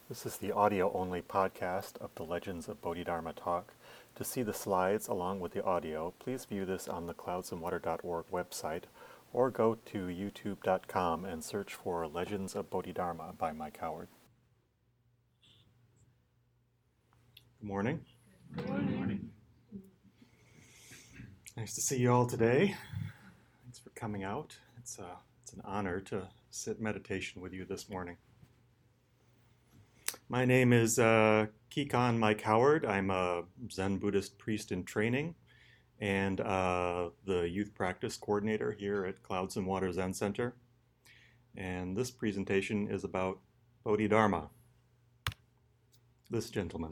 This is the audio-only podcast of the Legends of Bodhidharma Talk. To see the slides along with the audio, please view this on the cloudsandwater.org website or go to youtube.com and search for Legends of Bodhidharma by Mike Howard. Good morning. Good morning. Nice to see you all today. Thanks for coming out. It's an honor to sit meditation with you this morning. My name is Kikan Mike Howard. I'm a Zen Buddhist priest in training and the youth practice coordinator here at Clouds and Water Zen Center. And this presentation is about Bodhidharma, this gentleman.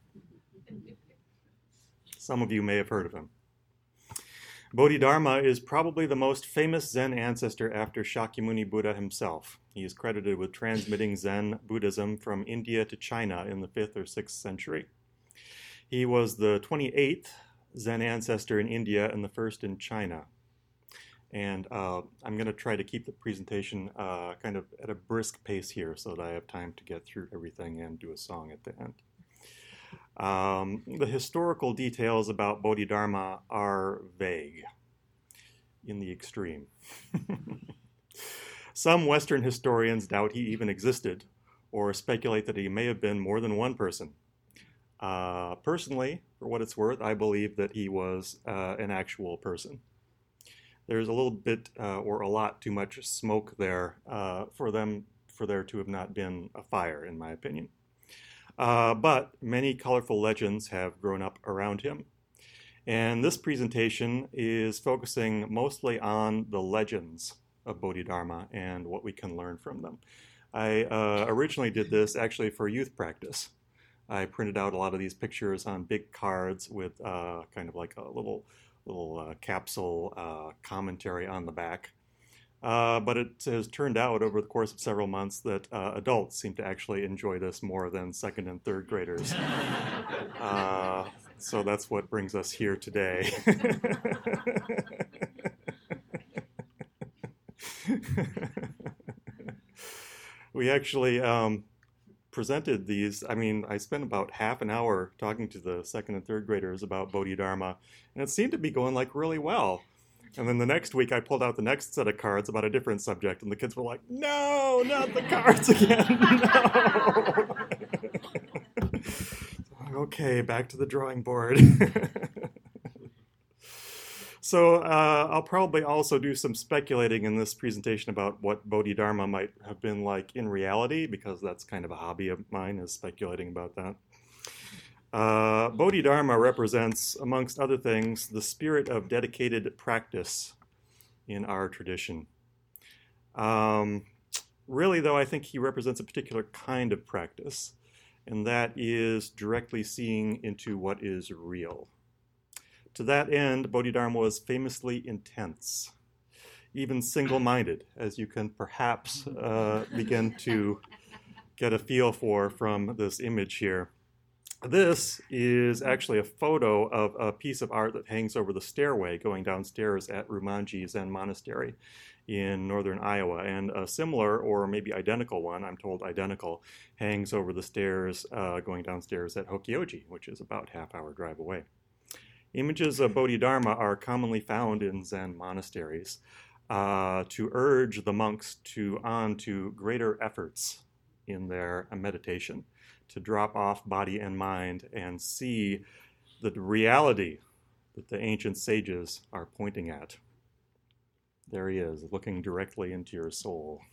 Some of you may have heard of him. Bodhidharma is probably the most famous Zen ancestor after Shakyamuni Buddha himself. He is credited with transmitting Zen Buddhism from India to China in the 5th or 6th century. He was the 28th Zen ancestor in India and the first in China. And I'm going to try to keep the presentation kind of at a brisk pace here so that I have time to get through everything and do a song at the end. The historical details about Bodhidharma are vague in the extreme. Some Western historians doubt he even existed or speculate that he may have been more than one person. Personally, for what it's worth, I believe that he was an actual person. There's a little bit or a lot too much smoke there for there to have not been a fire, in my opinion. But many colorful legends have grown up around him. And this presentation is focusing mostly on the legends of Bodhidharma and what we can learn from them. I originally did this actually for youth practice. I printed out a lot of these pictures on big cards with kind of like a little capsule commentary on the back. But it has turned out over the course of several months that adults seem to actually enjoy this more than second and third graders. So that's what brings us here today. We actually presented these. I spent about half an hour talking to the second and third graders about Bodhidharma, and it seemed to be going like really well. And then the next week, I pulled out the next set of cards about a different subject, and the kids were like, "No, not the cards again, no." Okay, back to the drawing board. So I'll probably also do some speculating in this presentation about what Bodhidharma might have been like in reality, because that's kind of a hobby of mine, is speculating about that. Bodhidharma represents, amongst other things, the spirit of dedicated practice in our tradition. Really, though, I think he represents a particular kind of practice, and that is directly seeing into what is real. To that end, Bodhidharma was famously intense, even single-minded, as you can perhaps begin to get a feel for from this image here. This is actually a photo of a piece of art that hangs over the stairway going downstairs at Rumanji Zen Monastery in northern Iowa. And a similar, or maybe identical one, I'm told identical, hangs over the stairs going downstairs at Hokyoji, which is about half-hour drive away. Images of Bodhidharma are commonly found in Zen monasteries to urge the monks on to greater efforts in their meditation, to drop off body and mind and see the reality that the ancient sages are pointing at. There he is, looking directly into your soul.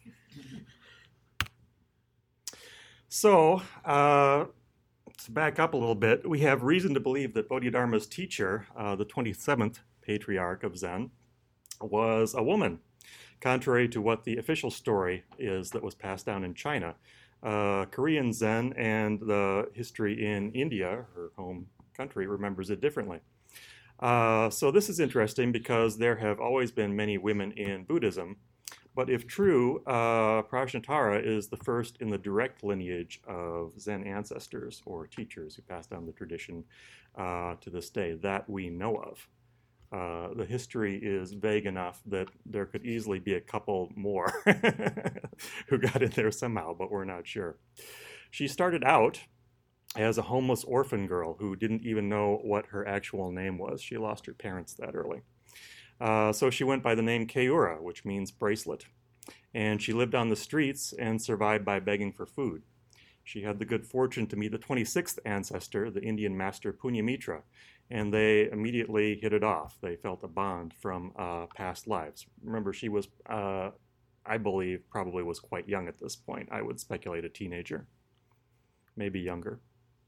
So, to back up a little bit, we have reason to believe that Bodhidharma's teacher, the 27th patriarch of Zen, was a woman, contrary to what the official story is that was passed down in China. Korean Zen and the history in India, her home country, remembers it differently. So this is interesting because there have always been many women in Buddhism, but if true, Prajnatara is the first in the direct lineage of Zen ancestors or teachers who passed down the tradition to this day that we know of. The history is vague enough that there could easily be a couple more who got in there somehow, but we're not sure. She started out as a homeless orphan girl who didn't even know what her actual name was. She lost her parents that early. So she went by the name Keura, which means bracelet. And she lived on the streets and survived by begging for food. She had the good fortune to meet the 26th ancestor, the Indian master Punyamitra, and they immediately hit it off. They felt a bond from past lives. Remember, she was, I believe, probably was quite young at this point. I would speculate a teenager, maybe younger.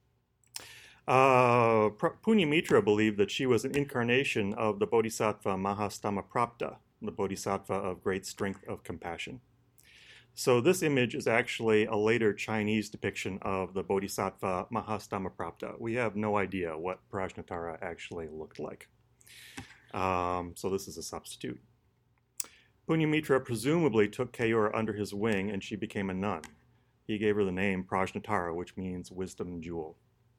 Punyamitra believed that she was an incarnation of the Bodhisattva Mahastamaprapta, the Bodhisattva of great strength of compassion. So this image is actually a later Chinese depiction of the Bodhisattva Mahastamaprapta. We have no idea what Prajnatara actually looked like. So this is a substitute. Punyamitra presumably took Keura under his wing and she became a nun. He gave her the name Prajnatara, which means wisdom jewel.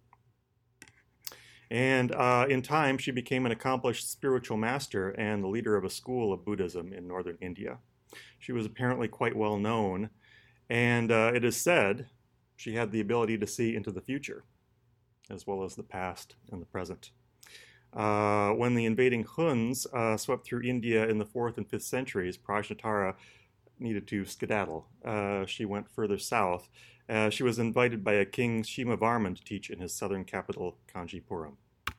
And in time, she became an accomplished spiritual master and the leader of a school of Buddhism in northern India. She was apparently quite well known, and it is said she had the ability to see into the future, as well as the past and the present. When the invading Huns swept through India in the 4th and 5th centuries, Prajnatara needed to skedaddle. She went further south. She was invited by a king Shimavarman to teach in his southern capital, Kanchipuram.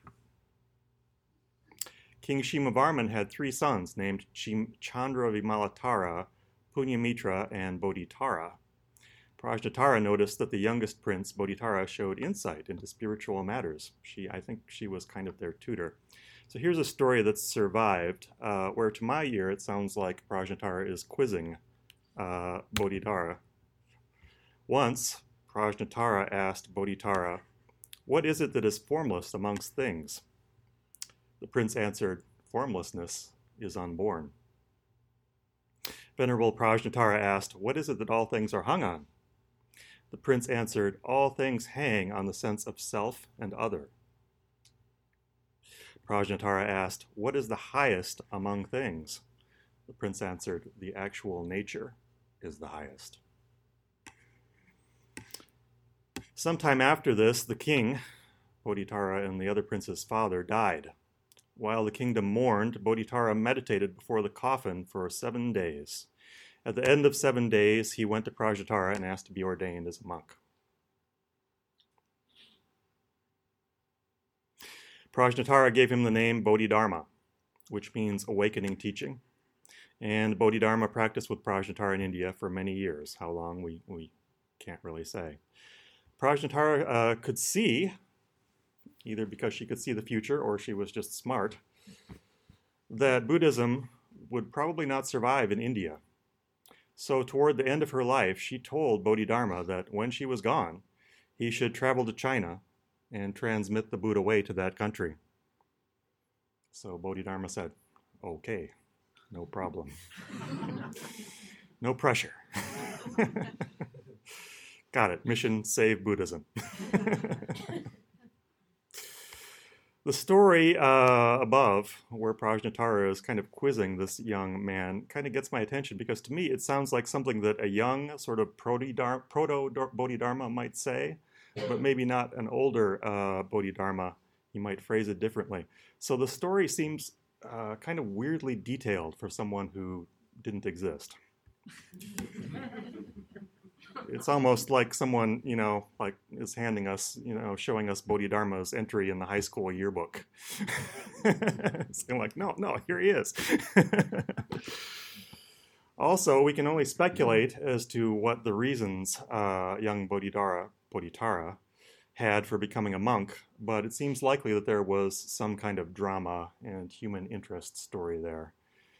King Shimavarman had 3 sons named Chandra Vimalatara, Punyamitra, and Bodhitara. Prajnatara noticed that the youngest prince, Bodhitara, showed insight into spiritual matters. I think she was kind of their tutor. So here's a story that's survived, where to my ear it sounds like Prajnatara is quizzing Bodhitara. Once, Prajnatara asked Bodhitara, "What is it that is formless amongst things?" The prince answered, "Formlessness is unborn." Venerable Prajnatara asked, "What is it that all things are hung on?" The prince answered, "All things hang on the sense of self and other." Prajnatara asked, "What is the highest among things?" The prince answered, "The actual nature is the highest." Sometime after this, the king, Bodhitara and the other prince's father, died. While the kingdom mourned, Bodhitara meditated before the coffin for 7 days. At the end of 7 days, he went to Prajnatara and asked to be ordained as a monk. Prajnatara gave him the name Bodhidharma, which means awakening teaching. And Bodhidharma practiced with Prajnatara in India for many years. How long, we can't really say. Prajnatara could see, either because she could see the future or she was just smart, that Buddhism would probably not survive in India. So toward the end of her life, she told Bodhidharma that when she was gone, he should travel to China and transmit the Buddha way to that country. So Bodhidharma said, "Okay, no problem." No pressure. Got it. Mission save Buddhism. The story above, where Prajnatara is kind of quizzing this young man, kind of gets my attention because to me it sounds like something that a young sort of proto-Bodhidharma might say, but maybe not an older Bodhidharma. He might phrase it differently. So the story seems kind of weirdly detailed for someone who didn't exist. It's almost like someone, like is handing us, showing us Bodhidharma's entry in the high school yearbook. It's kind of like, no, here he is. Also, we can only speculate as to what the reasons young Bodhitara had for becoming a monk, but it seems likely that there was some kind of drama and human interest story there.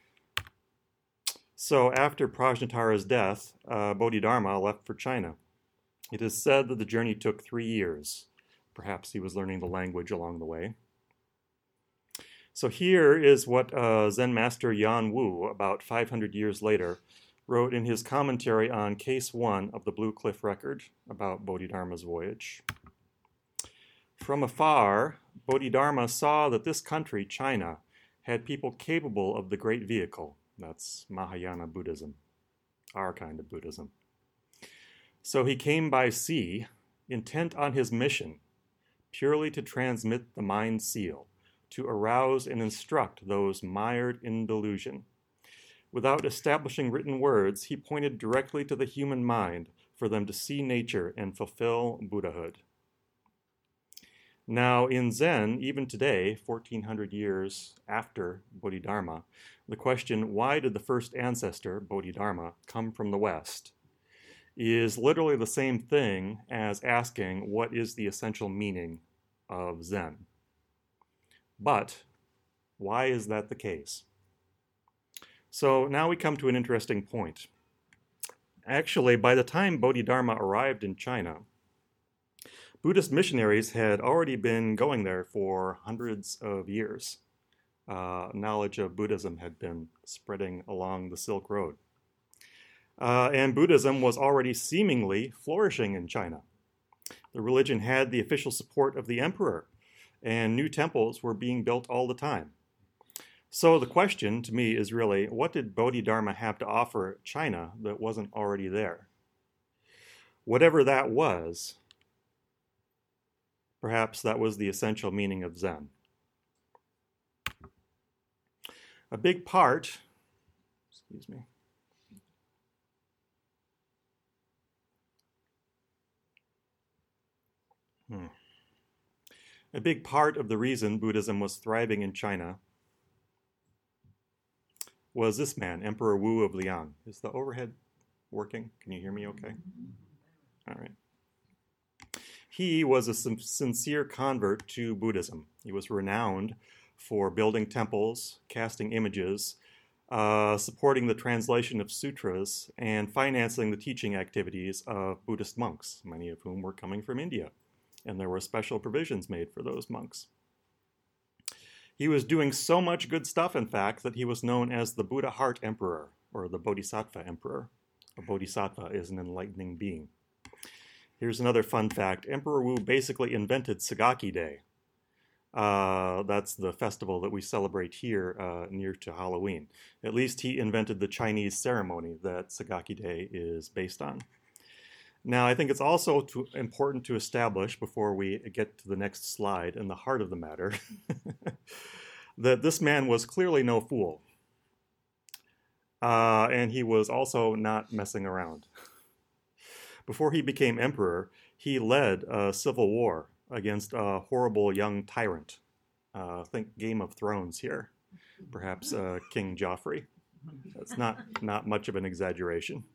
So after Prajnatara's death, Bodhidharma left for China. It is said that the journey took 3 years. Perhaps he was learning the language along the way. So here is what Zen master Yan Wu, about 500 years later, wrote in his commentary on Case 1 of the Blue Cliff Record about Bodhidharma's voyage. From afar, Bodhidharma saw that this country, China, had people capable of the great vehicle. That's Mahayana Buddhism, our kind of Buddhism. So he came by sea intent on his mission, purely to transmit the mind seal, to arouse and instruct those mired in delusion. Without establishing written words, he pointed directly to the human mind for them to see nature and fulfill Buddhahood. Now, in Zen, even today, 1400 years after Bodhidharma, the question, why did the first ancestor, Bodhidharma, come from the West, is literally the same thing as asking what is the essential meaning of Zen. But why is that the case? So now we come to an interesting point. Actually, by the time Bodhidharma arrived in China, Buddhist missionaries had already been going there for hundreds of years. Knowledge of Buddhism had been spreading along the Silk Road. And Buddhism was already seemingly flourishing in China. The religion had the official support of the emperor, and new temples were being built all the time. So the question to me is really, what did Bodhidharma have to offer China that wasn't already there? Whatever that was, perhaps that was the essential meaning of Zen. A big part, A big part of the reason Buddhism was thriving in China was this man, Emperor Wu of Liang. Is the overhead working? Can you hear me okay? All right. He was a sincere convert to Buddhism. He was renowned for building temples, casting images, supporting the translation of sutras, and financing the teaching activities of Buddhist monks, many of whom were coming from India. And there were special provisions made for those monks. He was doing so much good stuff, in fact, that he was known as the Buddha Heart Emperor, or the Bodhisattva Emperor. A bodhisattva is an enlightening being. Here's another fun fact. Emperor Wu basically invented Sagaki Day. That's the festival that we celebrate here near to Halloween. At least he invented the Chinese ceremony that Sagaki Day is based on. Now, I think it's also important to establish, before we get to the next slide and the heart of the matter, that this man was clearly no fool. And he was also not messing around. Before he became emperor, he led a civil war against a horrible young tyrant. Think Game of Thrones here. Perhaps King Joffrey. That's not much of an exaggeration.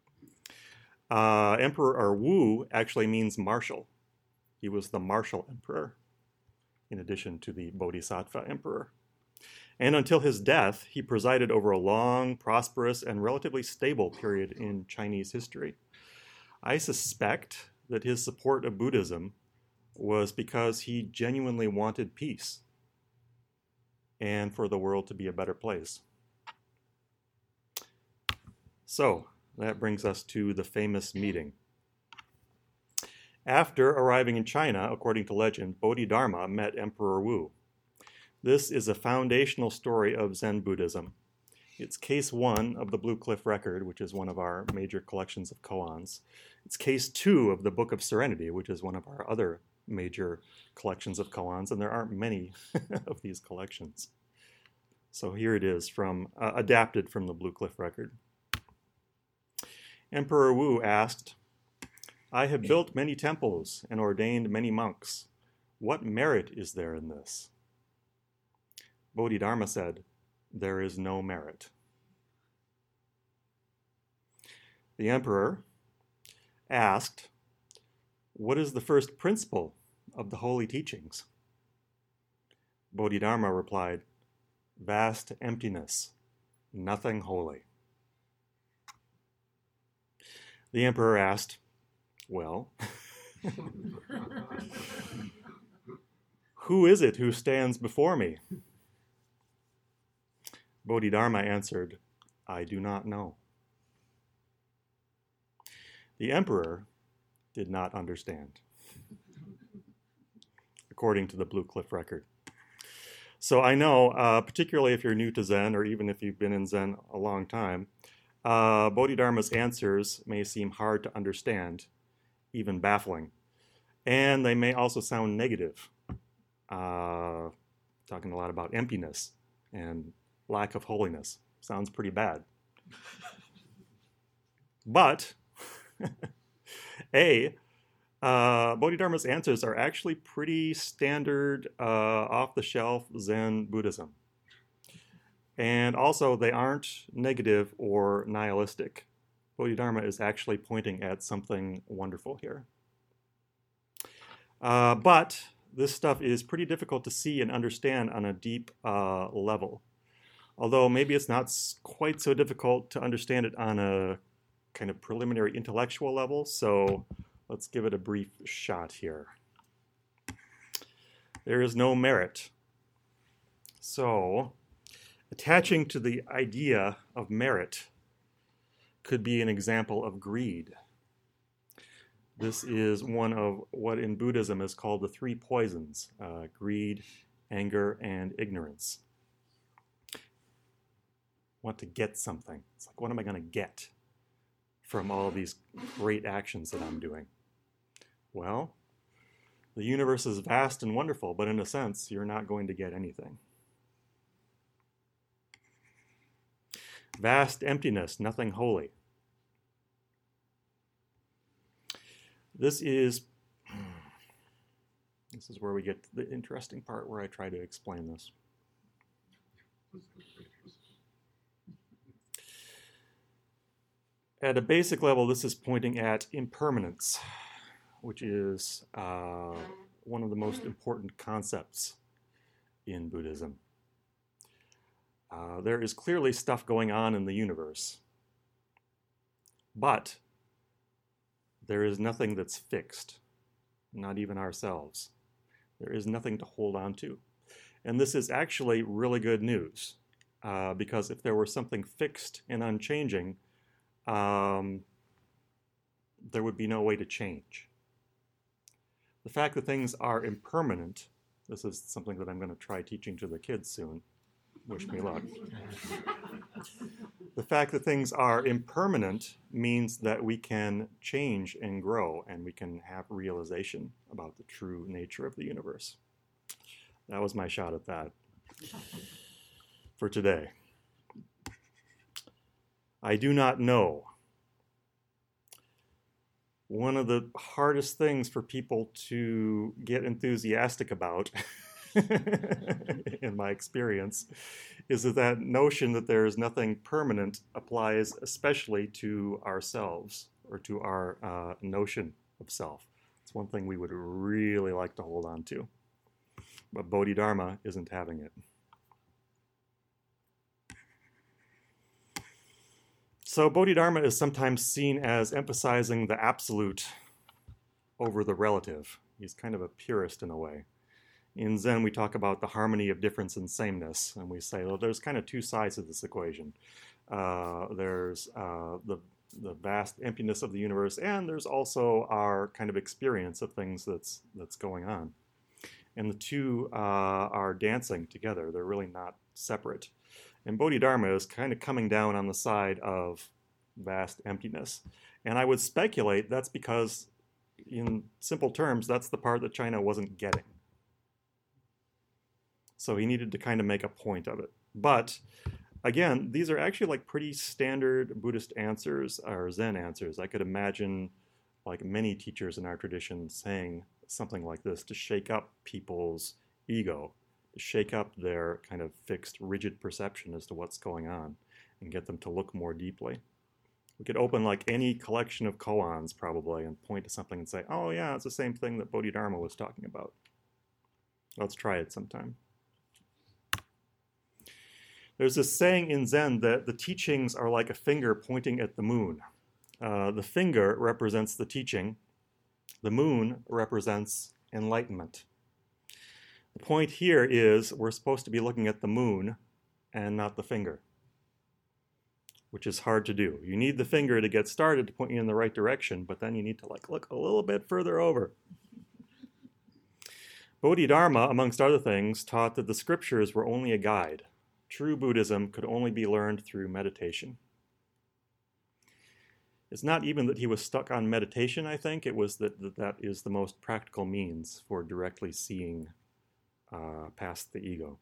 Emperor Wu actually means martial. He was the martial emperor, in addition to the Bodhisattva emperor. And until his death, he presided over a long, prosperous, and relatively stable period in Chinese history. I suspect that his support of Buddhism was because he genuinely wanted peace and for the world to be a better place. So, that brings us to the famous meeting. After arriving in China, according to legend, Bodhidharma met Emperor Wu. This is a foundational story of Zen Buddhism. It's case 1 of the Blue Cliff Record, which is one of our major collections of koans. It's case 2 of the Book of Serenity, which is one of our other major collections of koans, and there aren't many of these collections. So here it is, adapted from the Blue Cliff Record. Emperor Wu asked, "I have built many temples and ordained many monks. What merit is there in this?" Bodhidharma said, "There is no merit." The emperor asked, "What is the first principle of the holy teachings?" Bodhidharma replied, "Vast emptiness, nothing holy." The emperor asked, "Well, who is it who stands before me?" Bodhidharma answered, "I do not know." The emperor did not understand, according to the Blue Cliff Record. So I know, particularly if you're new to Zen, or even if you've been in Zen a long time, Bodhidharma's answers may seem hard to understand, even baffling. And they may also sound negative, talking a lot about emptiness and lack of holiness. Sounds pretty bad. But Bodhidharma's answers are actually pretty standard, off-the-shelf Zen Buddhism. And also, they aren't negative or nihilistic. Bodhidharma is actually pointing at something wonderful here. But this stuff is pretty difficult to see and understand on a deep level. Although maybe it's not quite so difficult to understand it on a kind of preliminary intellectual level. So let's give it a brief shot here. There is no merit. So attaching to the idea of merit could be an example of greed. This is one of what in Buddhism is called the three poisons, greed, anger, and ignorance. Want to get something. It's like, what am I going to get from all these great actions that I'm doing? Well, the universe is vast and wonderful, but in a sense, you're not going to get anything. Vast emptiness, nothing holy. This is where we get to the interesting part where I try to explain this. At a basic level, this is pointing at impermanence, which is one of the most important concepts in Buddhism. There is clearly stuff going on in the universe, but there is nothing that's fixed, not even ourselves. There is nothing to hold on to. And this is actually really good news, because if there were something fixed and unchanging, there would be no way to change. The fact that things are impermanent, this is something that I'm going to try teaching to the kids soon. Wish me luck. The fact that things are impermanent means that we can change and grow, and we can have realization about the true nature of the universe. That was my shot at that for today. I do not know. One of the hardest things for people to get enthusiastic about in my experience, is that notion that there is nothing permanent applies especially to ourselves, or to our notion of self. It's one thing we would really like to hold on to. But Bodhidharma isn't having it. So Bodhidharma is sometimes seen as emphasizing the absolute over the relative. He's kind of a purist in a way. In Zen, we talk about the harmony of difference and sameness, and we say, well, there's kind of two sides of this equation. There's the vast emptiness of the universe, and there's also our kind of experience of things that's going on. And the two are dancing together. They're really not separate. And Bodhidharma is kind of coming down on the side of vast emptiness. And I would speculate that's because, in simple terms, that's the part that China wasn't getting. So he needed to kind of make a point of it. But again, these are actually like pretty standard Buddhist answers, or Zen answers. I could imagine like many teachers in our tradition saying something like this to shake up people's ego, to shake up their kind of fixed, rigid perception as to what's going on, and get them to look more deeply. We could open like any collection of koans probably and point to something and say, oh yeah, it's the same thing that Bodhidharma was talking about. Let's try it sometime. There's this saying in Zen that the teachings are like a finger pointing at the moon. The finger represents the teaching. The moon represents enlightenment. The point here is we're supposed to be looking at the moon and not the finger, which is hard to do. You need the finger to get started to point you in the right direction, but then you need to like look a little bit further over. Bodhidharma, amongst other things, taught that the scriptures were only a guide. True Buddhism could only be learned through meditation. It's not even that he was stuck on meditation, I think. It was that is the most practical means for directly seeing past the ego.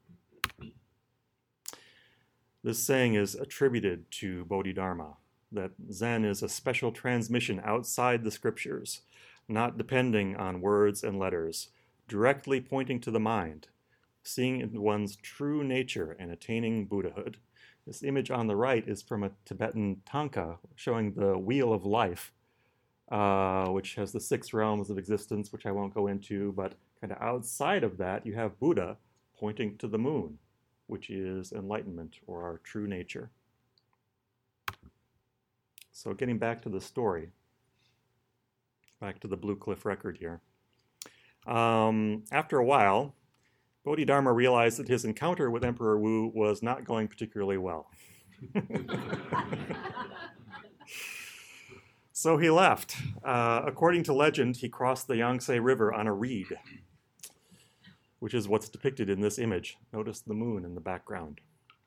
This saying is attributed to Bodhidharma, that Zen is a special transmission outside the scriptures, not depending on words and letters, directly pointing to the mind, seeing in one's true nature and attaining Buddhahood. This image on the right is from a Tibetan tanka showing the wheel of life, which has the 6 realms of existence, which I won't go into, but kind of outside of that, you have Buddha pointing to the moon, which is enlightenment or our true nature. So getting back to the story, back to the Blue Cliff record here. After a while, Bodhidharma realized that his encounter with Emperor Wu was not going particularly well. So he left. According to legend, he crossed the Yangtze River on a reed, which is what's depicted in this image. Notice the moon in the background.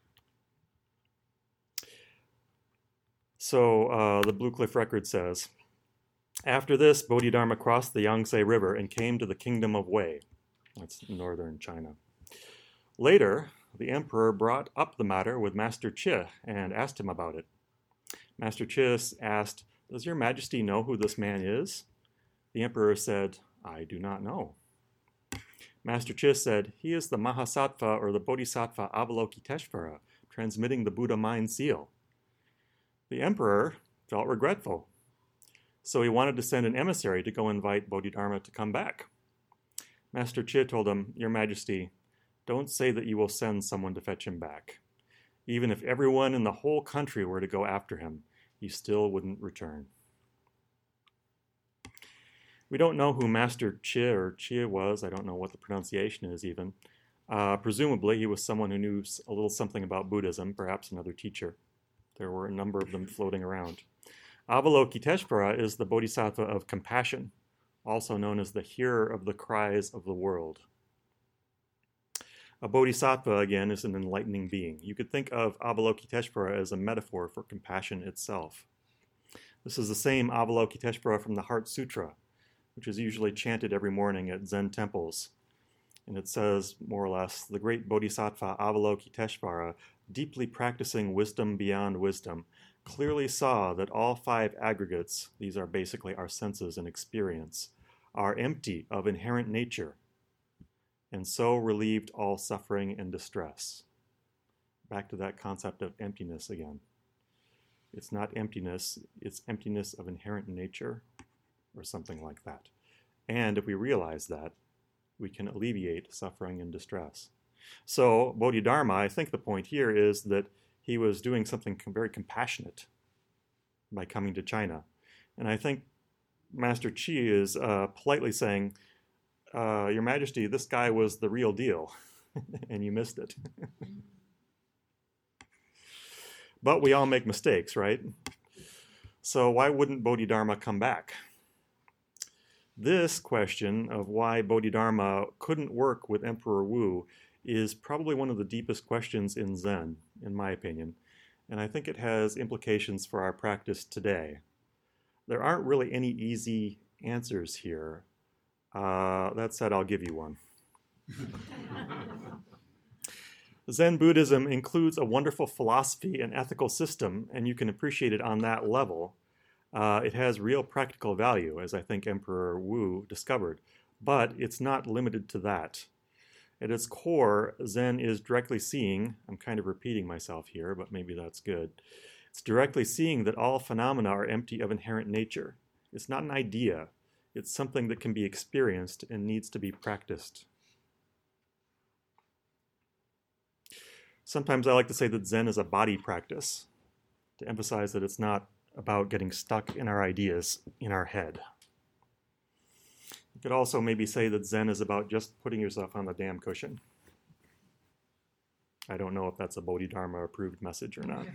So the Blue Cliff record says, after this, Bodhidharma crossed the Yangtze River and came to the kingdom of Wei. That's northern China. Later, the emperor brought up the matter with Master Chi and asked him about it. Master Chi asked, does your majesty know who this man is? The emperor said, I do not know. Master Chi said, he is the Mahasattva or the Bodhisattva Avalokiteshvara, transmitting the Buddha mind seal. The emperor felt regretful, so he wanted to send an emissary to go invite Bodhidharma to come back. Master Chi told him, your majesty, don't say that you will send someone to fetch him back. Even if everyone in the whole country were to go after him, he still wouldn't return. We don't know who Master Chi or Chia was. I don't know what the pronunciation is even. Presumably, he was someone who knew a little something about Buddhism, perhaps another teacher. There were a number of them floating around. Avalokiteshvara is the Bodhisattva of compassion, also known as the hearer of the cries of the world. A Bodhisattva, again, is an enlightening being. You could think of Avalokiteshvara as a metaphor for compassion itself. This is the same Avalokiteshvara from the Heart Sutra, which is usually chanted every morning at Zen temples. And it says, more or less, the great Bodhisattva Avalokiteshvara, deeply practicing wisdom beyond wisdom, clearly saw that all 5 aggregates, these are basically our senses and experience, are empty of inherent nature, and so relieved all suffering and distress. Back to that concept of emptiness again. It's not emptiness, it's emptiness of inherent nature, or something like that. And if we realize that, we can alleviate suffering and distress. So Bodhidharma, I think the point here is that he was doing something very compassionate by coming to China. And I think Master Chi is politely saying, your majesty, this guy was the real deal, and you missed it. But we all make mistakes, right? So why wouldn't Bodhidharma come back? This question of why Bodhidharma couldn't work with Emperor Wu is probably one of the deepest questions in Zen, in my opinion, and I think it has implications for our practice today. There aren't really any easy answers here. That said, I'll give you one. Zen Buddhism includes a wonderful philosophy and ethical system, and you can appreciate it on that level. It has real practical value, as I think Emperor Wu discovered, but it's not limited to that. At its core, Zen is directly seeing, I'm kind of repeating myself here, but maybe that's good. It's directly seeing that all phenomena are empty of inherent nature. It's not an idea. It's something that can be experienced and needs to be practiced. Sometimes I like to say that Zen is a body practice, to emphasize that it's not about getting stuck in our ideas in our head. You could also maybe say that Zen is about just putting yourself on the damn cushion. I don't know if that's a Bodhidharma approved message or not.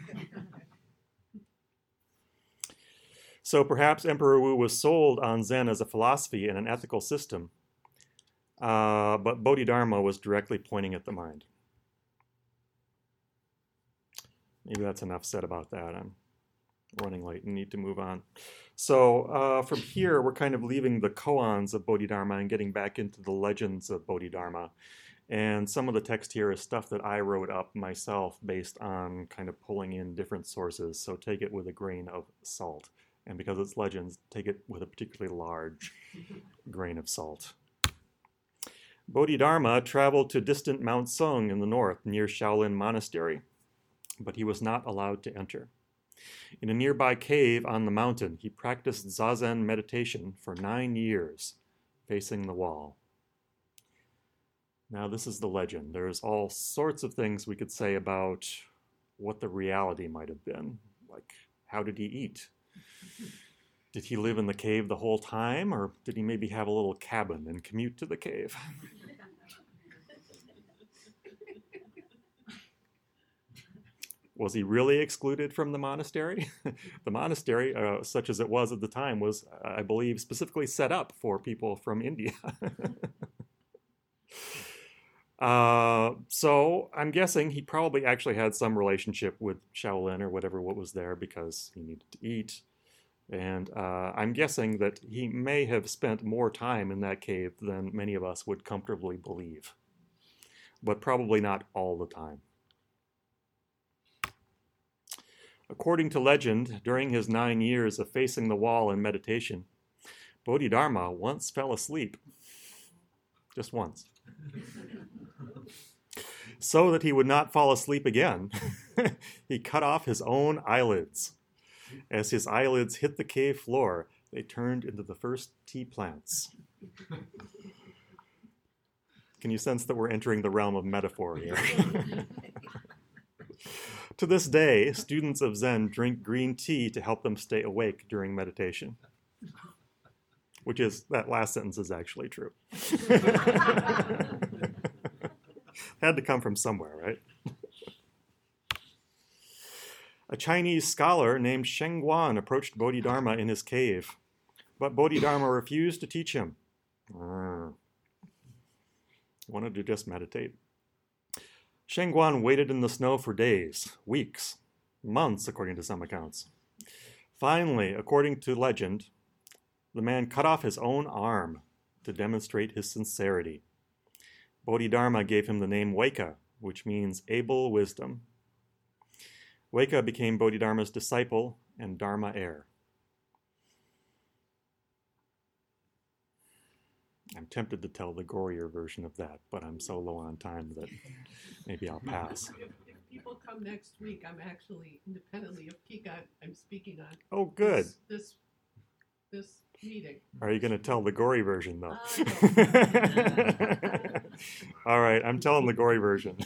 So perhaps Emperor Wu was sold on Zen as a philosophy and an ethical system, but Bodhidharma was directly pointing at the mind. Maybe that's enough said about that. running late and need to move on. So from here, we're kind of leaving the koans of Bodhidharma and getting back into the legends of Bodhidharma. And some of the text here is stuff that I wrote up myself based on kind of pulling in different sources. So take it with a grain of salt. And because it's legends, take it with a particularly large grain of salt. Bodhidharma traveled to distant Mount Sung in the north near Shaolin Monastery, but he was not allowed to enter. In a nearby cave on the mountain, he practiced Zazen meditation for 9 years, facing the wall. Now, this is the legend. There's all sorts of things we could say about what the reality might have been. Like, how did he eat? Did he live in the cave the whole time, or did he maybe have a little cabin and commute to the cave? Was he really excluded from the monastery? The monastery, such as it was at the time, was, I believe, specifically set up for people from India. So I'm guessing he probably actually had some relationship with Shaolin or whatever what was there because he needed to eat. And I'm guessing that he may have spent more time in that cave than many of us would comfortably believe, but probably not all the time. According to legend, during his 9 years of facing the wall in meditation, Bodhidharma once fell asleep. Just once. So that he would not fall asleep again, he cut off his own eyelids. As his eyelids hit the cave floor, they turned into the first tea plants. Can you sense that we're entering the realm of metaphor here? To this day, students of Zen drink green tea to help them stay awake during meditation. Which is, that last sentence is actually true. Had to come from somewhere, right? A Chinese scholar named Sheng Guan approached Bodhidharma in his cave, but Bodhidharma refused to teach him. He wanted to just meditate. Sheng Guan waited in the snow for days, weeks, months, according to some accounts. Finally, according to legend, the man cut off his own arm to demonstrate his sincerity. Bodhidharma gave him the name Weika, which means able wisdom. Weika became Bodhidharma's disciple and Dharma heir. I'm tempted to tell the gorier version of that, but I'm so low on time that maybe I'll pass. If people come next week, I'm actually, independently of Kika, I'm speaking on Oh, good. this meeting. Are you going to tell the gory version, though? All right, I'm telling the gory version.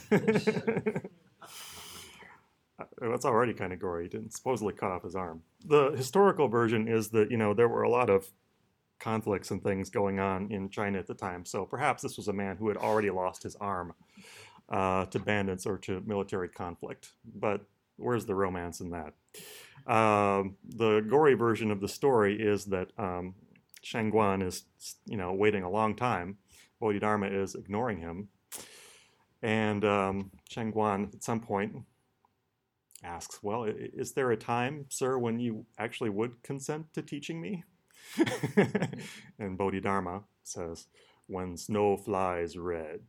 That's already kind of gory. He didn't supposedly cut off his arm. The historical version is that, there were a lot of conflicts and things going on in China at the time. So perhaps this was a man who had already lost his arm to bandits or to military conflict. But where's the romance in that? The gory version of the story is that Sheng Guan is, waiting a long time. Bodhidharma is ignoring him. And Sheng Guan, at some point, asks, well, is there a time, sir, when you actually would consent to teaching me? And Bodhidharma says, when snow flies red.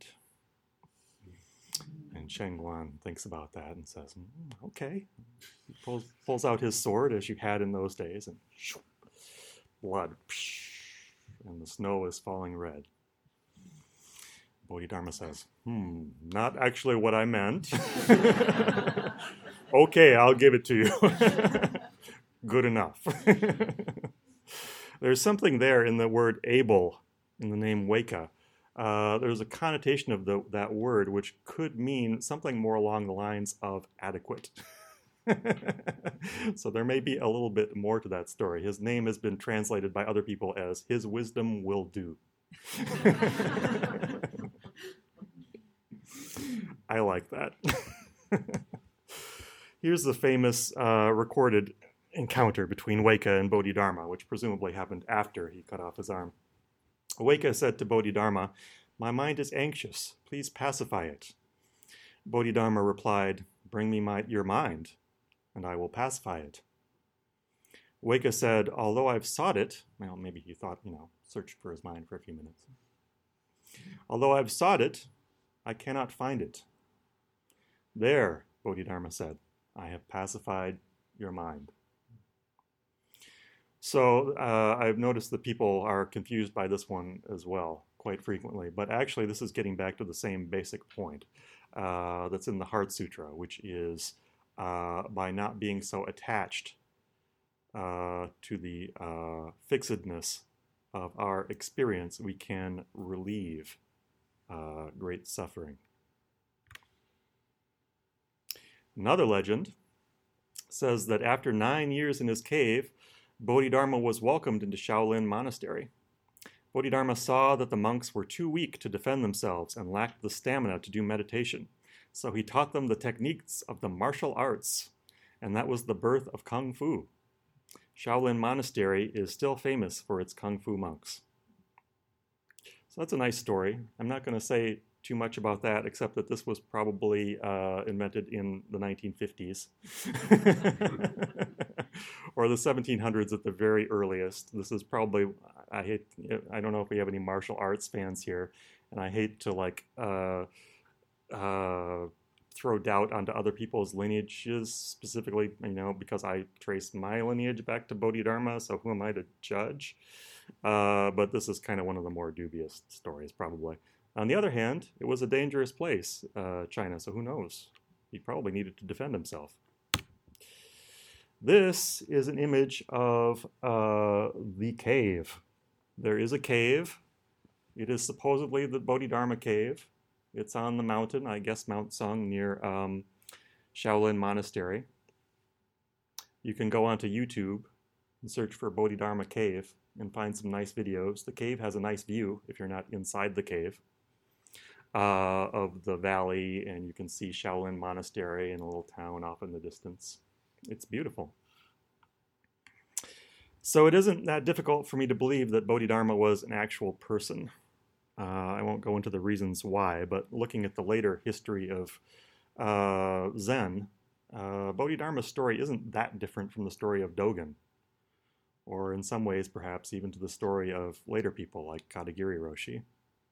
And Sheng Guan thinks about that and says, okay. He pulls out his sword, as you had in those days, and blood. And the snow is falling red. Bodhidharma says, not actually what I meant. Okay, I'll give it to you. Good enough. There's something there in the word able, in the name Weika. There's a connotation of that word which could mean something more along the lines of adequate. So there may be a little bit more to that story. His name has been translated by other people as his wisdom will do. I like that. Here's the famous recorded encounter between Weika and Bodhidharma, which presumably happened after he cut off his arm. Weika said to Bodhidharma, "My mind is anxious. Please pacify it." Bodhidharma replied, "Bring me your mind, and I will pacify it." Weka said, although I've sought it, well, maybe he thought, searched for his mind for a few minutes. Although I've sought it, I cannot find it. There, Bodhidharma said, I have pacified your mind. So I've noticed that people are confused by this one as well, quite frequently. But actually, this is getting back to the same basic point that's in the Heart Sutra, which is by not being so attached to the fixedness of our experience, we can relieve great suffering. Another legend says that after 9 years in his cave, Bodhidharma was welcomed into Shaolin Monastery. Bodhidharma saw that the monks were too weak to defend themselves and lacked the stamina to do meditation. So he taught them the techniques of the martial arts, and that was the birth of Kung Fu. Shaolin Monastery is still famous for its Kung Fu monks. So that's a nice story. I'm not going to say too much about that, except that this was probably invented in the 1950s or the 1700s at the very earliest. This is probably, I don't know if we have any martial arts fans here, and I hate to throw doubt onto other people's lineages, specifically, because I trace my lineage back to Bodhidharma, so who am I to judge? But this is kind of one of the more dubious stories, probably. On the other hand, it was a dangerous place, China, so who knows? He probably needed to defend himself. This is an image of the cave. There is a cave. It is supposedly the Bodhidharma cave. It's on the mountain, I guess Mount Sung, near Shaolin Monastery. You can go onto YouTube and search for Bodhidharma Cave and find some nice videos. The cave has a nice view if you're not inside the cave of the valley, and you can see Shaolin Monastery and a little town off in the distance. It's beautiful. So it isn't that difficult for me to believe that Bodhidharma was an actual person. I won't go into the reasons why, but looking at the later history of Zen, Bodhidharma's story isn't that different from the story of Dogen, or in some ways perhaps even to the story of later people like Katagiri Roshi.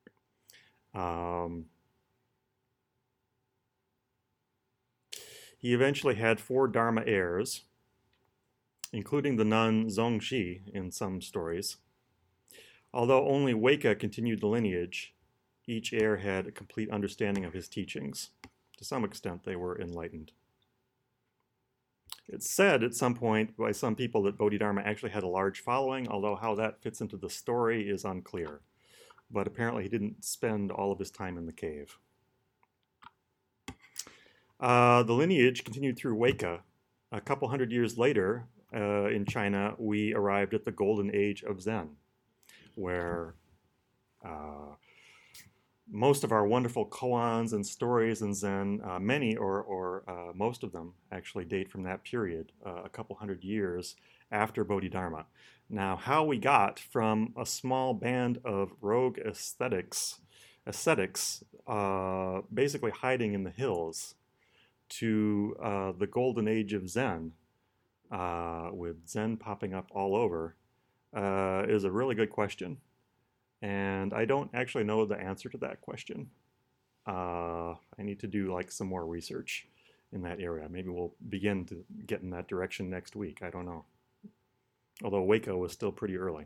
He eventually had 4 Dharma heirs, including the nun Zongxi in some stories. Although only Weka continued the lineage, each heir had a complete understanding of his teachings. To some extent, they were enlightened. It's said at some point by some people that Bodhidharma actually had a large following, although how that fits into the story is unclear. But apparently he didn't spend all of his time in the cave. The lineage continued through Weka. A couple hundred years later, in China, we arrived at the golden age of Zen, where most of our wonderful koans and stories in Zen, many or most of them actually date from that period, a couple hundred years after Bodhidharma. Now, how we got from a small band of rogue ascetics basically hiding in the hills to the golden age of Zen, with Zen popping up all over, is a really good question. And I don't actually know the answer to that question. I need to do some more research in that area. Maybe we'll begin to get in that direction next week. I don't know. Although Waco was still pretty early.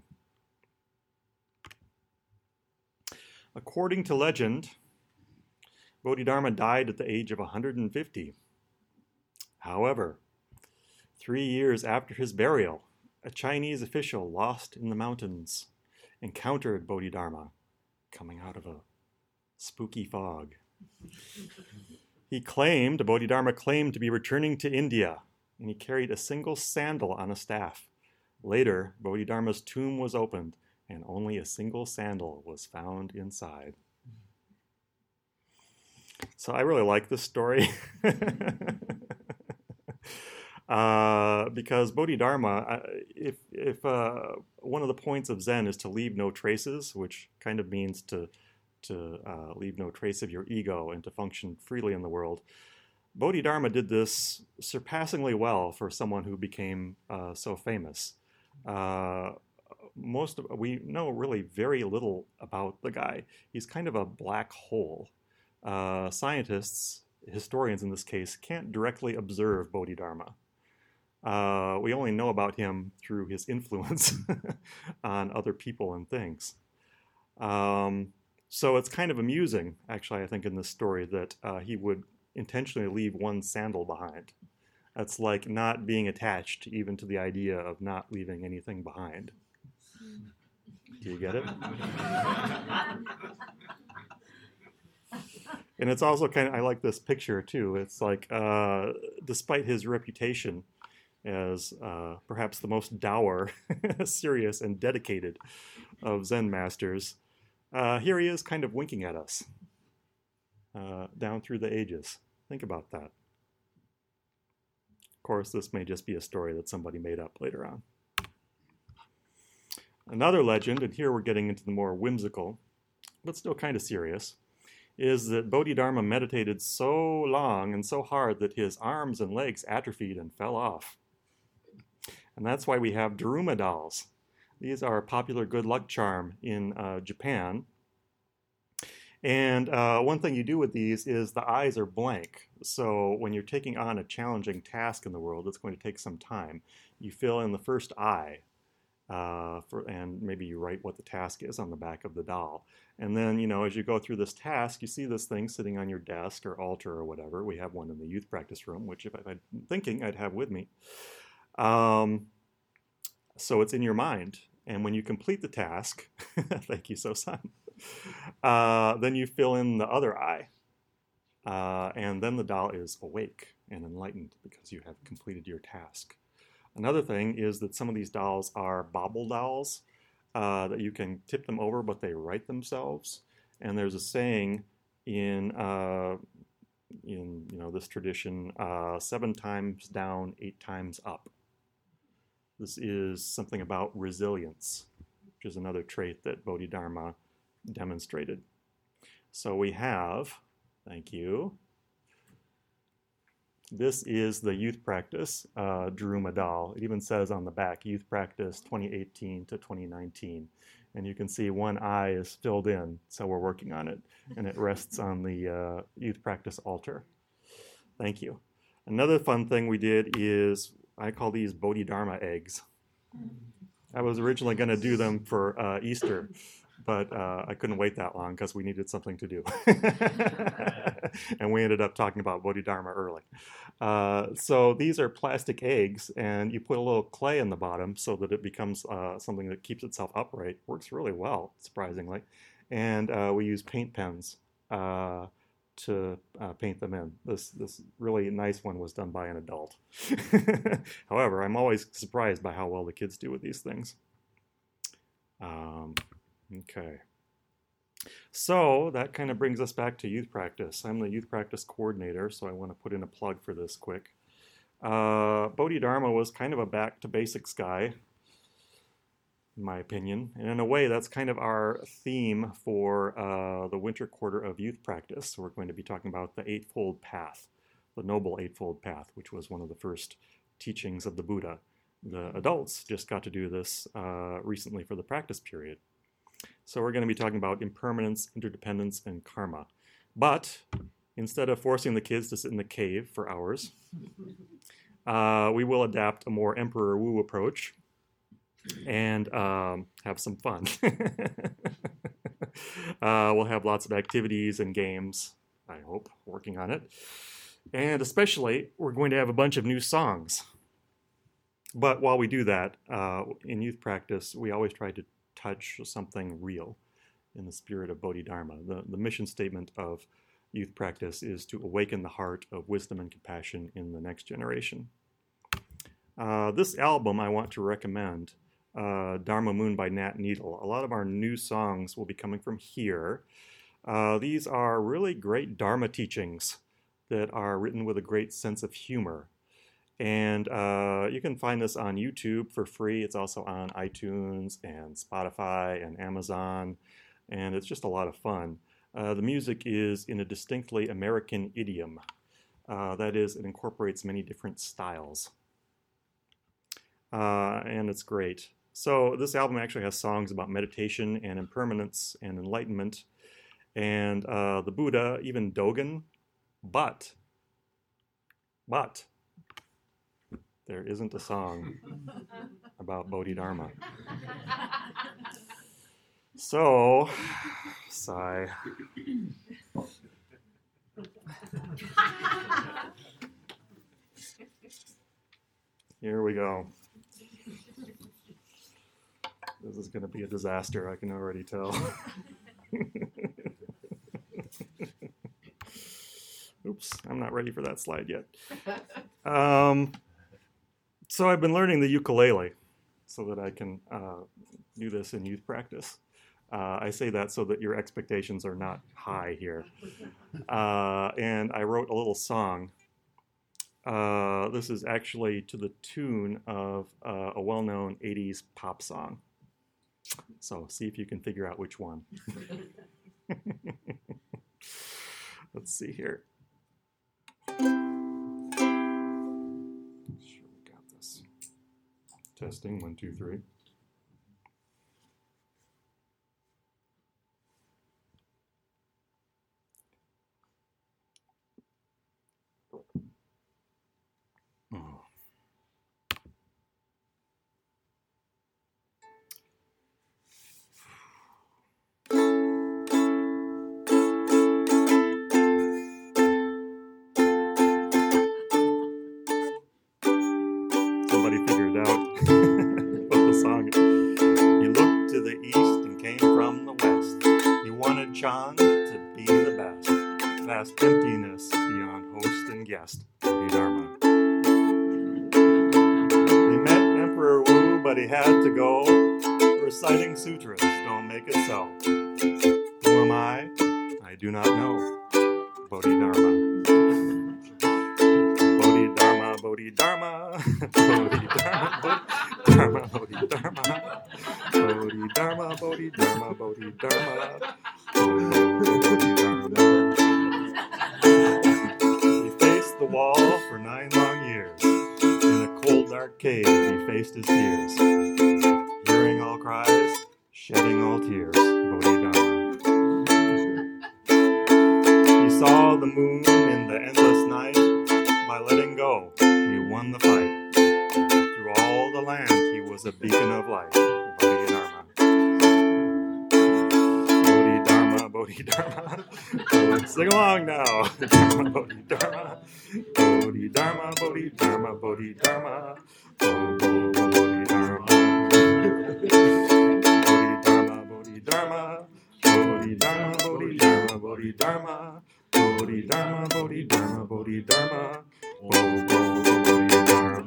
According to legend, Bodhidharma died at the age of 150. However, 3 years after his burial, a Chinese official lost in the mountains encountered Bodhidharma coming out of a spooky fog. Bodhidharma claimed to be returning to India, and he carried a single sandal on a staff. Later, Bodhidharma's tomb was opened, and only a single sandal was found inside. So I really like this story. Because Bodhidharma, if one of the points of Zen is to leave no traces, which kind of means to leave no trace of your ego and to function freely in the world, Bodhidharma did this surpassingly well for someone who became so famous. Uh, we know really very little about the guy. He's kind of a black hole. Scientists, historians in this case, can't directly observe Bodhidharma. We only know about him through his influence on other people and things. So it's kind of amusing, actually, I think, in this story that he would intentionally leave one sandal behind. That's like not being attached even to the idea of not leaving anything behind. Do you get it? And it's also kind of, I like this picture too. It's like, despite his reputation as perhaps the most dour, serious, and dedicated of Zen masters, here he is kind of winking at us down through the ages. Think about that. Of course, this may just be a story that somebody made up later on. Another legend, and here we're getting into the more whimsical, but still kind of serious, is that Bodhidharma meditated so long and so hard that his arms and legs atrophied and fell off. And that's why we have Daruma dolls. These are a popular good luck charm in Japan. And one thing you do with these is the eyes are blank. So when you're taking on a challenging task in the world, it's going to take some time. You fill in the first eye, and maybe you write what the task is on the back of the doll. And then, as you go through this task, you see this thing sitting on your desk or altar or whatever. We have one in the youth practice room, which if I'd been thinking, I'd have with me. So it's in your mind. And when you complete the task, thank you, So-san, then you fill in the other eye. And then the doll is awake and enlightened because you have completed your task. Another thing is that some of these dolls are bobble dolls that you can tip them over, but they right themselves. And there's a saying in this tradition, 7 times down, 8 times up. This is something about resilience, which is another trait that Bodhidharma demonstrated. So we have, thank you, this is the youth practice Daruma doll. It even says on the back, youth practice 2018 to 2019. And you can see one eye is filled in, so we're working on it. And it rests on the youth practice altar. Thank you. Another fun thing we did is, I call these Bodhidharma eggs. I was originally going to do them for Easter, but I couldn't wait that long because we needed something to do. And we ended up talking about Bodhidharma early. So these are plastic eggs, and you put a little clay in the bottom so that it becomes something that keeps itself upright. Works really well, surprisingly. And we use paint pens to paint them in. This really nice one was done by an adult. However, I'm always surprised by how well the kids do with these things. Okay. So that kind of brings us back to youth practice. I'm the youth practice coordinator, so I want to put in a plug for this quick. Bodhidharma was kind of a back to basics guy, in my opinion. And in a way, that's kind of our theme for the winter quarter of youth practice. So we're going to be talking about the Eightfold Path, the Noble Eightfold Path, which was one of the first teachings of the Buddha. The adults just got to do this recently for the practice period. So we're going to be talking about impermanence, interdependence, and karma. But instead of forcing the kids to sit in the cave for hours, we will adapt a more Emperor Wu approach and have some fun. We'll have lots of activities and games, I hope, working on it. And especially, we're going to have a bunch of new songs. But while we do that, in youth practice, we always try to touch something real in the spirit of Bodhidharma. The mission statement of youth practice is to awaken the heart of wisdom and compassion in the next generation. This album I want to recommend, Dharma Moon by Nat Needle. A lot of our new songs will be coming from here. These are really great Dharma teachings that are written with a great sense of humor. And you can find this on YouTube for free. It's also on iTunes and Spotify and Amazon. And it's just a lot of fun. The music is in a distinctly American idiom. That is, it incorporates many different styles. And it's great. So this album actually has songs about meditation and impermanence and enlightenment and the Buddha, even Dogen, but there isn't a song about Bodhidharma. So, sigh. Here we go. This is going to be a disaster, I can already tell. Oops, I'm not ready for that slide yet. So I've been learning the ukulele so that I can do this in youth practice. I say that so that your expectations are not high here. And I wrote a little song. This is actually to the tune of a well-known 80s pop song. So see if you can figure out which one. Let's see here. Sure, we got this. Testing, 1, 2, 3. Oh. Somebody figured out what the song is. He looked to the east and came from the west. He wanted Chan to be the best. Vast emptiness beyond host and guest. Bodhidharma. He met Emperor Wu, but he had to go. Reciting sutras don't make it so. Who am I? I do not know. Bodhidharma. Bodhidharma, Bodhidharma, Bodhidharma, Bodhidharma, Bodhidharma, Bodhidharma, Bodhidharma, Bodhidharma, Bodhidharma. He faced the wall for 9 long years. In a cold, dark cave, he faced his fears. Hearing all cries, shedding all tears, Bodhidharma. He saw the moon in the endless night. By letting go, he won the fight. Through all the land, he was a beacon of light. Bodhidharma. Bodhidharma, Bodhidharma. Oh, sing along now. Bodhidharma, Bodhidharma, Bodhidharma, Bodhidharma. Oh, Bodhidharma. Bodhidharma, Bodhidharma. Bodhidharma, Bodhidharma, Bodhidharma. Bodhidharma, Bodhidharma, Bodhidharma. Bodhidharma.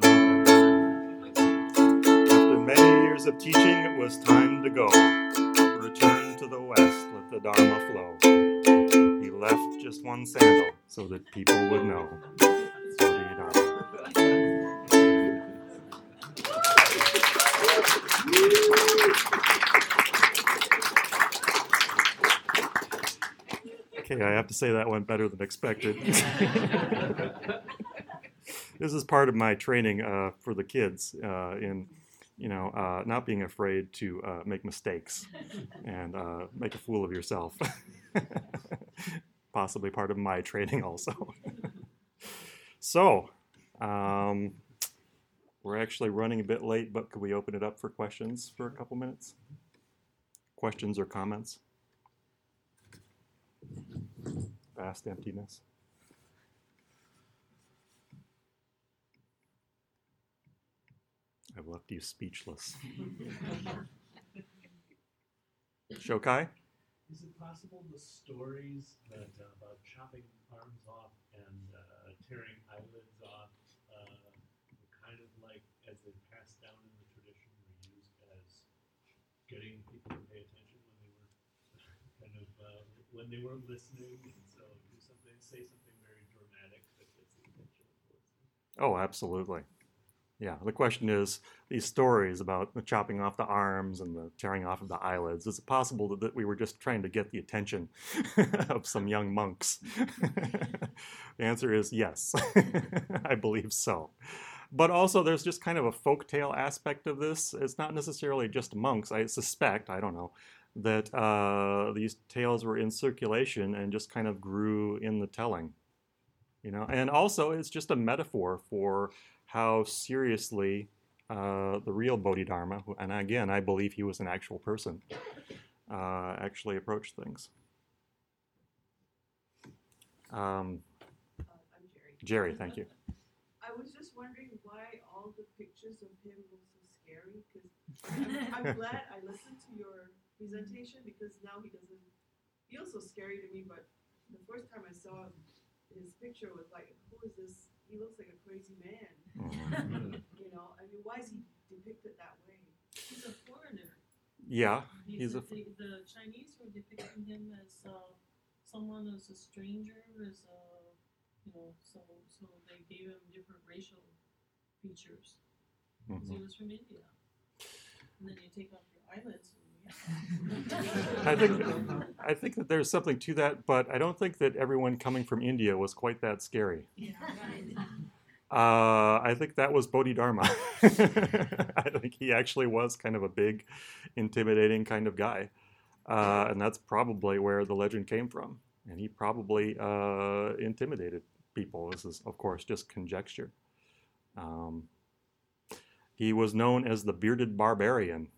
After many years of teaching, it was time to go. Return to the west, let the Dharma flow. He left just one sandal so that people would know. Bodhidharma. Okay, I have to say that went better than expected. This is part of my training for the kids in, not being afraid to make mistakes and make a fool of yourself. Possibly part of my training also. So, we're actually running a bit late, but could we open it up for questions for a couple minutes? Questions or comments? Vast emptiness. I've left you speechless. Shokai? Is it possible the stories that about chopping arms off and tearing eyelids off were kind of like, as they passed down in the tradition, were used as getting people to pay attention when they were when they weren't listening, and so say something very dramatic that gets the attention of the listener? Oh, absolutely. Yeah, the question is these stories about the chopping off the arms and the tearing off of the eyelids. Is it possible that we were just trying to get the attention of some young monks? The answer is yes, I believe so. But also, there's just kind of a folktale aspect of this. It's not necessarily just monks. I suspect, I don't know, that these tales were in circulation and just kind of grew in the telling. And also it's just a metaphor for how seriously the real Bodhidharma, and again, I believe he was an actual person, actually approached things. I'm Jerry. Jerry, thank you. I was just wondering why all the pictures of him look so scary. Because I'm glad I listened to your presentation because now he doesn't feel so scary to me. But the first time I saw his picture was like, who is this? He looks like a crazy man. I mean, why is he depicted that way? He's a foreigner. Yeah, the Chinese were depicting him as someone as a stranger, as so they gave him different racial features because he was from India. And then you take off your eyelids. I think that there's something to that, but I don't think that everyone coming from India was quite that scary. Yeah, right. I think that was Bodhidharma. I think he actually was kind of a big, intimidating kind of guy. And that's probably where the legend came from. And he probably intimidated people. This is, of course, just conjecture. He was known as the bearded barbarian.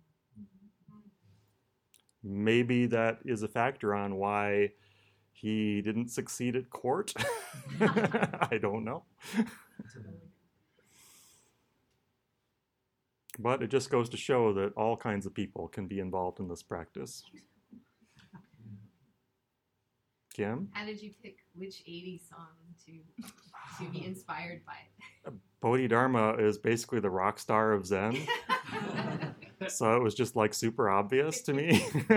Maybe that is a factor on why he didn't succeed at court. I don't know. But it just goes to show that all kinds of people can be involved in this practice. Kim? How did you pick which 80s song to be inspired by it? Bodhidharma is basically the rock star of Zen. So it was just like super obvious to me. I'm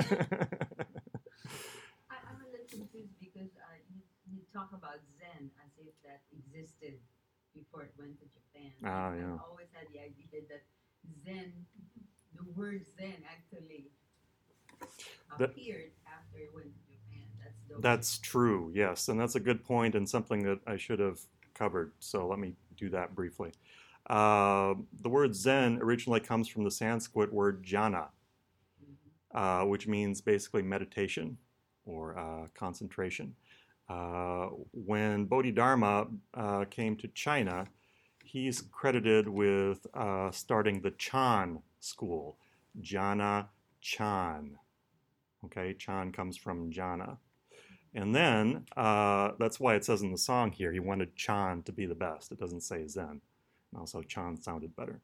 a little confused because you talk about Zen as if that existed before it went to Japan. Ah, yeah. I've always had the idea that Zen, the word Zen actually appeared after it went to Japan. That's true, yes. And that's a good point and something that I should have covered. So let me do that briefly. The word Zen originally comes from the Sanskrit word jhana, which means basically meditation or concentration. When Bodhidharma came to China, he's credited with starting the Chan school, jhana Chan. Okay, Chan comes from jhana. And then, that's why it says in the song here, he wanted Chan to be the best. It doesn't say Zen. And also, Chan sounded better.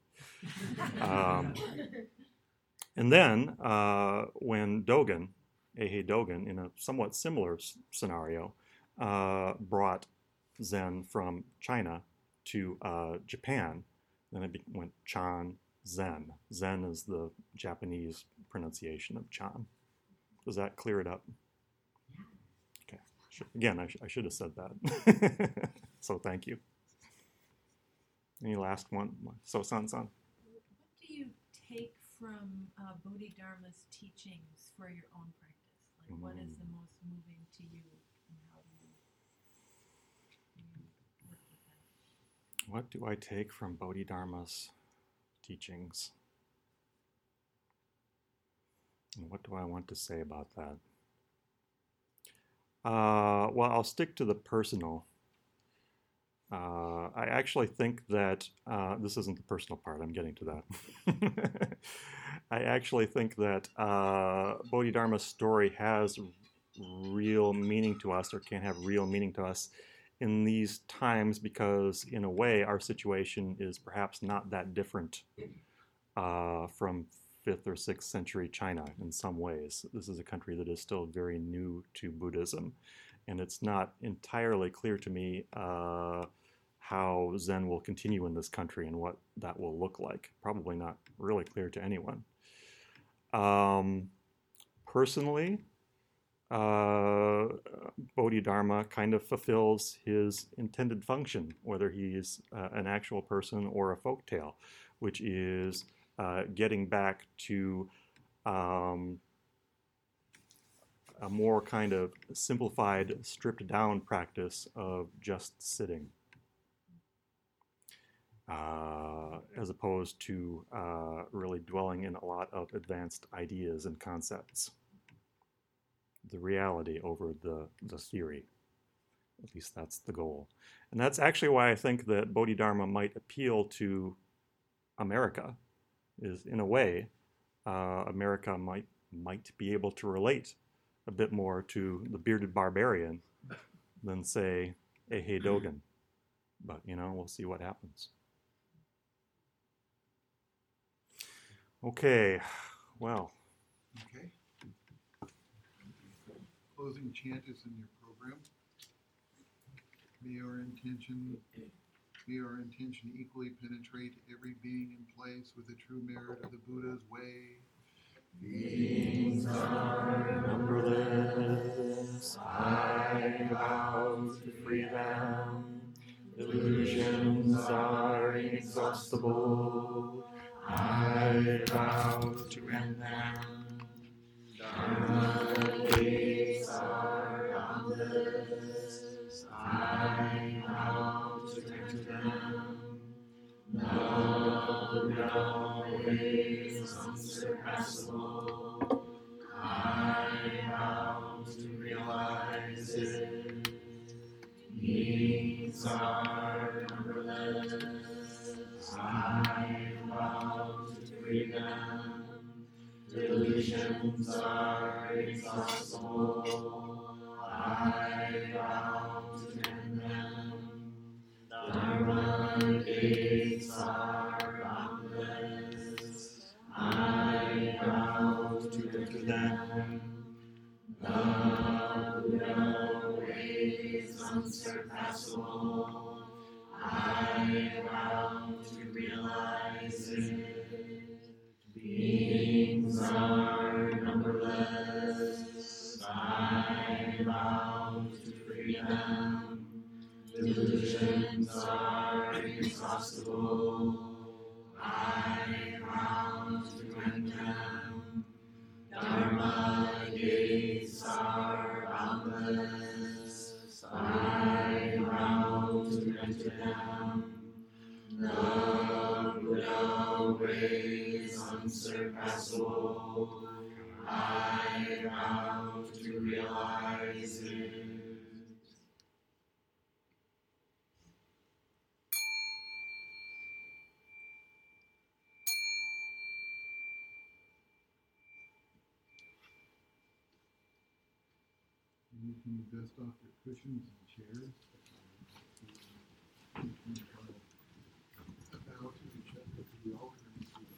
And then, when Dogen, Eihei Dogen, in a somewhat similar scenario, brought Zen from China to Japan, then it went Chan Zen. Zen is the Japanese pronunciation of Chan. Does that clear it up? Okay. Again, I should have said that. So thank you. Any last one? So San. What do you take from Bodhidharma's teachings for your own practice? Like, what is the most moving to you, and how do you work with that? What do I take from Bodhidharma's teachings? And what do I want to say about that? Well, I'll stick to the personal. I actually think that, this isn't the personal part, I'm getting to that. I actually think that Bodhidharma's story has real meaning to us, or can have real meaning to us in these times, because in a way our situation is perhaps not that different from 5th or 6th century China in some ways. This is a country that is still very new to Buddhism, and it's not entirely clear to me how Zen will continue in this country and what that will look like. Probably not really clear to anyone. Personally, Bodhidharma kind of fulfills his intended function, whether he's an actual person or a folktale, which is getting back to a more kind of simplified, stripped down practice of just sitting, as opposed to really dwelling in a lot of advanced ideas and concepts. The reality over the theory. At least that's the goal. And that's actually why I think that Bodhidharma might appeal to America, is in a way, America might be able to relate a bit more to the bearded barbarian than, say, Eihei Dogen. But, we'll see what happens. Okay, well. Okay. Closing chant is in your program. May our intention equally penetrate every being and place with the true merit of the Buddha's way. Beings are numberless, I vow to free them. Illusions are inexhaustible, I vow to end them. Dharma gates are boundless, I vow to enter them. Love always unsurpassable, I vow to realize it. Needs are numberless, I vow to free them. Delusions are inexhaustible, I vow to end them. Dharma gates are boundless, I vow to enter them. Love always unsurpassable, I vow to realize it. Beings are numberless, I vow to free them. Delusions are inexhaustible, I vow to end them. Dharma gates are boundless, I vow to enter them. Love always unsurpassable, I vow to realize it. You can dust off your cushions and chairs. Bow to each other. We all